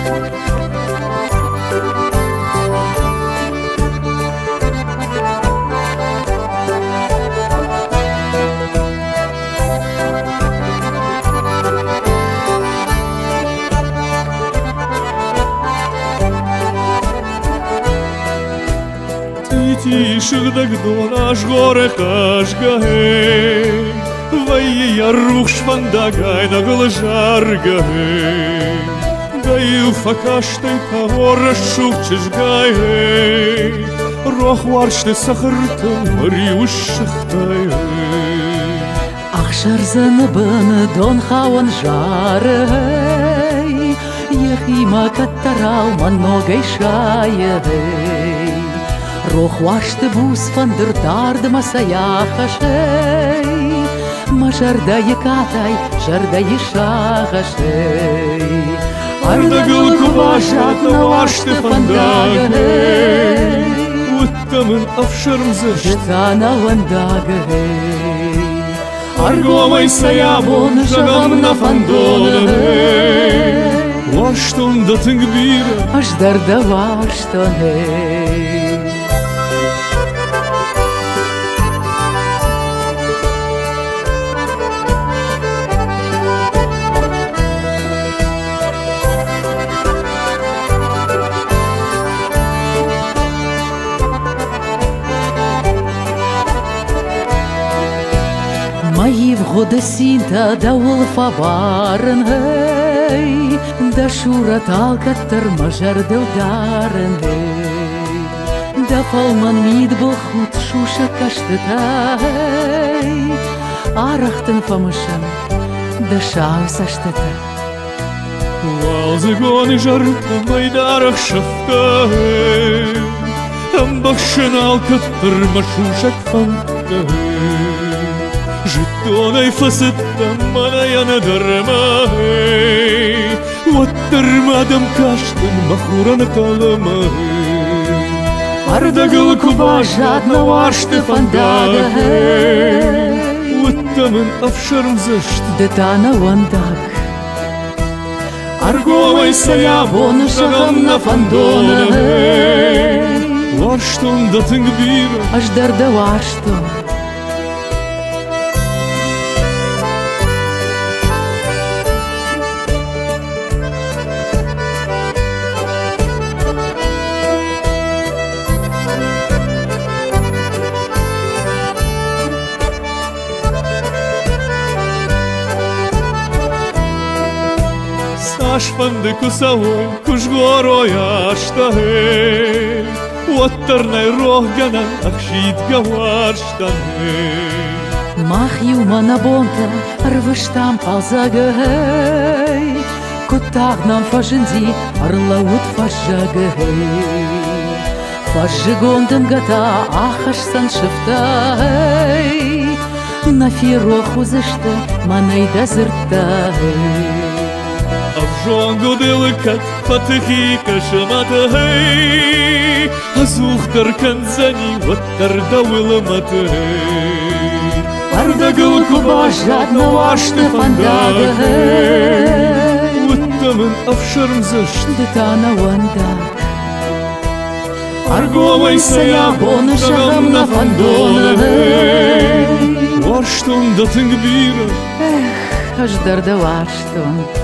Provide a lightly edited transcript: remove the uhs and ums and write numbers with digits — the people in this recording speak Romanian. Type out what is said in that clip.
Ti shigdag donash gore khash gahe Vay yarruch shvandagai na guljar gahe Gayu fakashte tavor shukchish gahe Roch warshte sakhirta riushkhtai Akhshar zanban don khawan jarei Yehima kattarau man nogay shayei Roch waște bus van der tarde masaya khashei Ma jardaye katai jardaye shagashei Ardagul kubashat na waște van dagahei Uttaman afsharmzash Jetana wandagahei Argomay sayabon jagam na fandonahei Washton datın gbira Ashdarda washtonhei Мои в годы синта да улфа варен хей Да шура талка тормажар делдарен хей Да фалман мид был худ шуша каштета хей Арахтен фамышан да шау саштета Walzegoni jarta maydarach shafta hei Am bakshen alkattar mashushak fanta hei Житонай фасетта манаяна дармахей Ваттармадам каштан махурана каламахей Ардагыл кубажат на ваште фандагахей Ваттамын афшармзашт Детана вандаг Аргомай саябон шагам на фандонахей Ваштон датын гбира Аждарда ваштон Ашпанды кусавой кушгоро яштахей Уаттарнай рохгана ахшит гаварштахей Мах юмана бонта арвыштам палзагахей Кутагнам фажинди арлаут фажагахей Фажигондым гата ахашсан шыфтахей Нафироху зышты манайда зыртахей Авжонгу дылыкат фатыхи кашаматахей Азухтар канзани ваттар давыламатахей Ардагыл кубажат на вашты фандагахей Уттамын афшармзашт Детана вандаг Аргомай саябон шагам на фандонахей Ваштон датын гбира Аждарда ваштон